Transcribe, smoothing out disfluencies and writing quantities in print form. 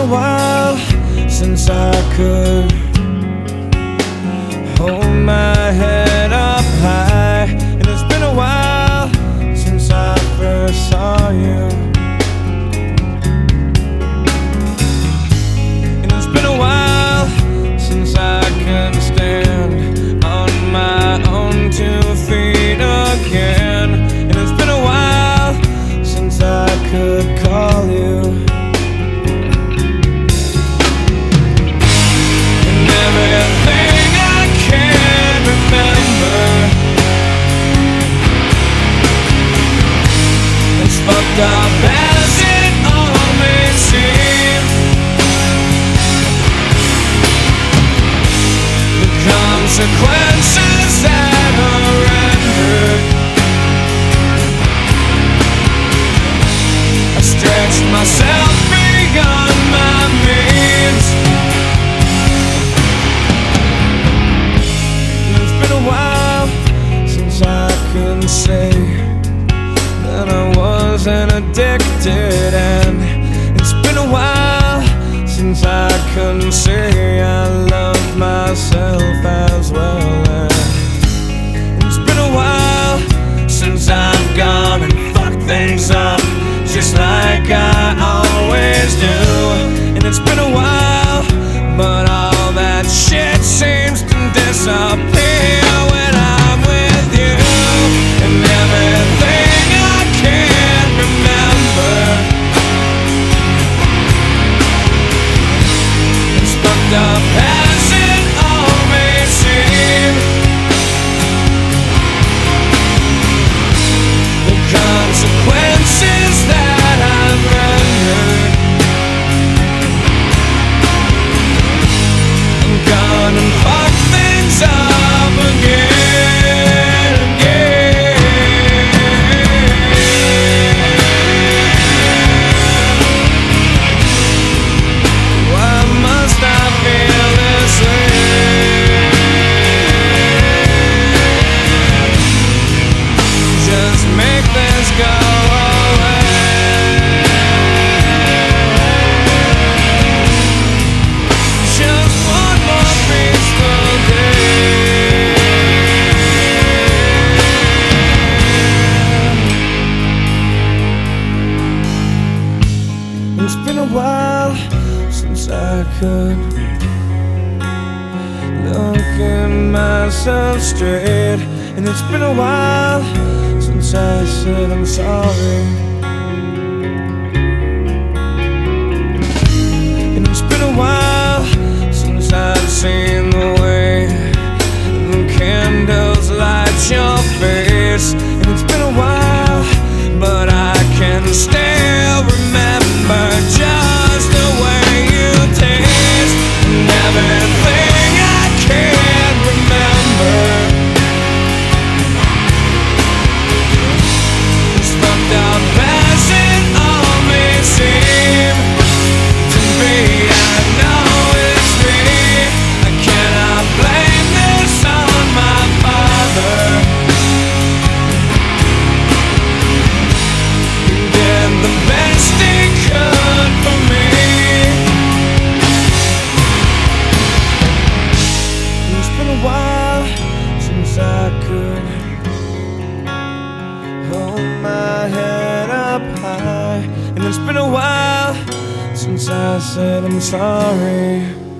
a while since I could hold my head up high, and it's been a while since I first saw you. And it's been a while since I can stand on my own 2 feet again. And it's been a while since I could call you. And everything I can remember is fucked up as it all may seem. The consequences that are rendered, I stretched myself beyond my means. And it's been a while since I can say that I wasn't addicted, and it's been a while since I can say I love myself as well. And it's been a while since I've gone and fucked things up just like I always do. And it's been a while, but all that shit seems to disappear when I'm with you. And everything I can remember is fucked up as it all may seem. The consequences that I've rendered, I'm gonna fuck things up again, again. Why must I feel this way? Just make this go away. Just one more peaceful day. It's been a while since I could look at myself straight, and it's been a while since I said I'm sorry. And it's been a while since I've seen the way the candles light your face. And it's been a while, but I can still remember just the way you taste. And everything I can remember is fucked up as it all may seem to me. I know it's me. I cannot blame this on my father. He did the best he could for me. It's been a while since I could hold my head up high, and it's been a while since I said I'm sorry.